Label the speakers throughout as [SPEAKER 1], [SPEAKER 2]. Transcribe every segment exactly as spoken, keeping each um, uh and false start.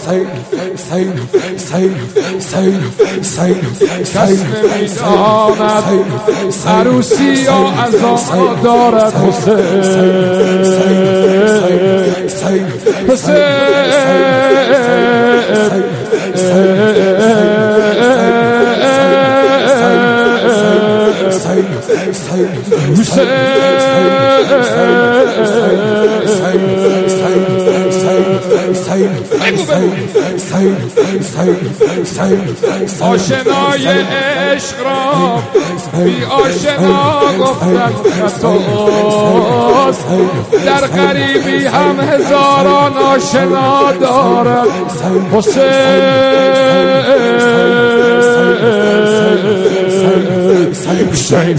[SPEAKER 1] میداند عروسی یا عزا دارد حسین آشنای عشق را بی آشنا گفتن خطاست در غریبی هم هزاران آشنا دارد حسین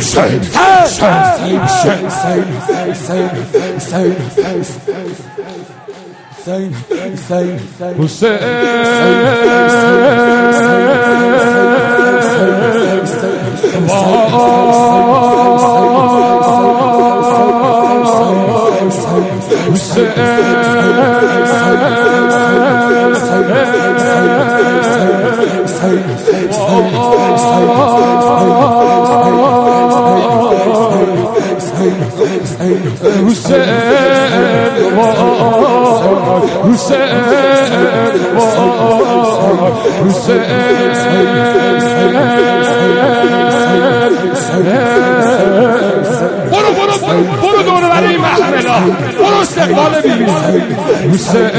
[SPEAKER 1] برو برو برو دور برای محملا برو استقبال بیبی حسین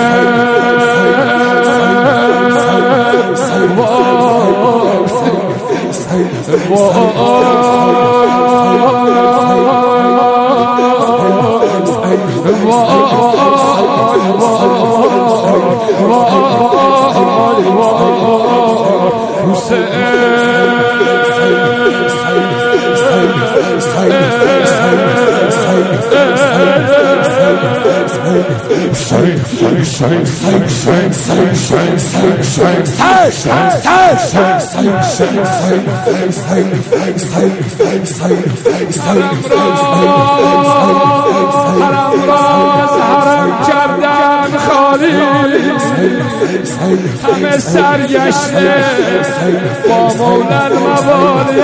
[SPEAKER 1] حرم را از حرم کردن خالی همه سرگشته با مولن موالی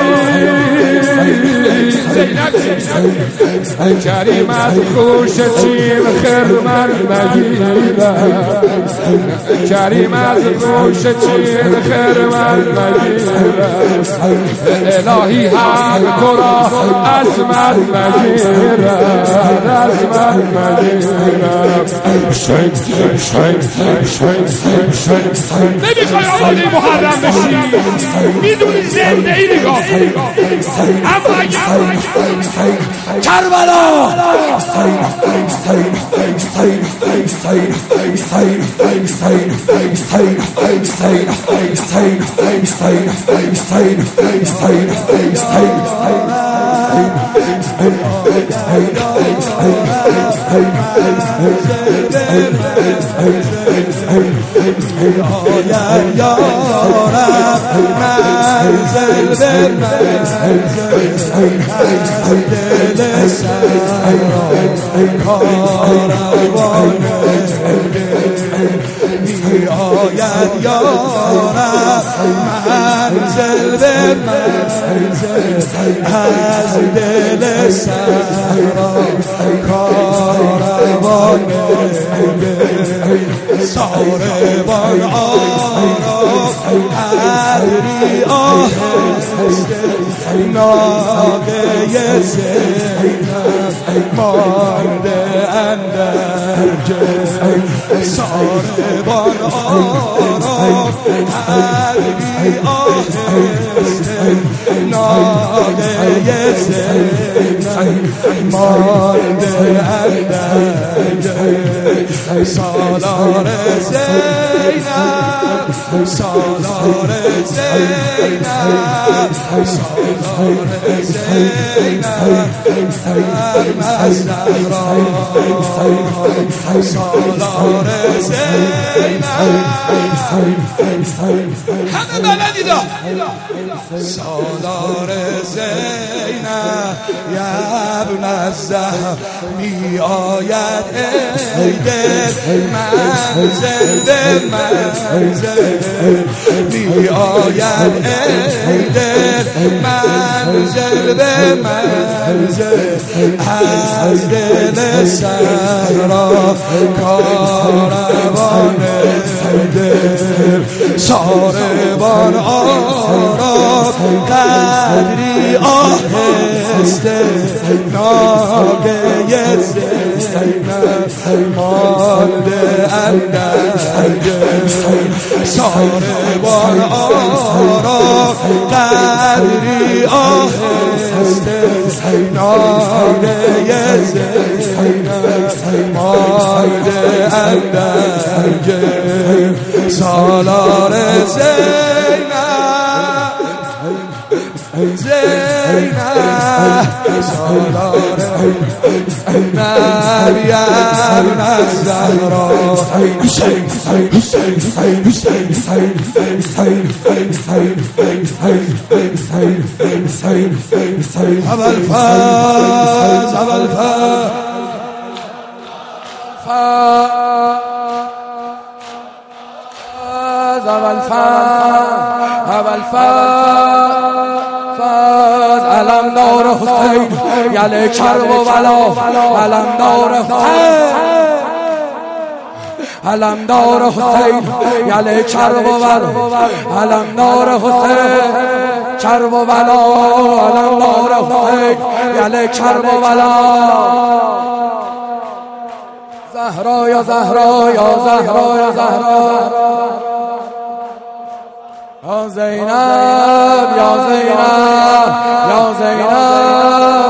[SPEAKER 1] کریم از گوش چین خرمن نگیرد کریم از گوش چین خرمن نگیرد الهی حق تو را از من نگیرد از من نگیرد نمیخوای آماده محرم بشی میدونی زنده ای نگاه اما اگر
[SPEAKER 2] کربلا آید یارم منزل به منزل از دل سرم کاروان ساربان آرام عدری آهسته ناقه زینب مانده اندر جل ساربان آرام عدری آهسته ناقه زینب مانده اندر جل سالار زینب
[SPEAKER 3] زینب سالار زینب سالار زینب الزهرا سالار زینب همه بلدید سالار زینب ابن الزهر می آید ای دل منزل به منزل می آید ای دل منزل به منزل از دل صحرا کاروان دل ساربان آرام قدری آهسته ناگه زینب مانده اندر ساربان آرام قدری آهسته ناگه زینب مانده اندر سالار زینب زینب سالار مریم الزهرا حسین حسین حسین حسین حسین حسین حسین حسین ابوالفضل ابوالفضل
[SPEAKER 2] علمدار حسین یله کرب و بلا علمدار حسین علمدار حسین یله کرب و بلا علمدار حسین کرب و بلا علمدار حسین یله کرب و بلا زهرا یا زهرا یا زهرا یا زهرا یا زینب یا زینب یا زینب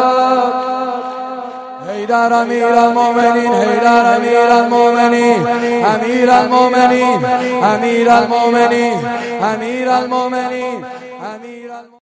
[SPEAKER 2] حیدر امیر المؤمنین حیدر امیر المؤمنین امیر المؤمنین امیر المؤمنین امیر المؤمنین امیر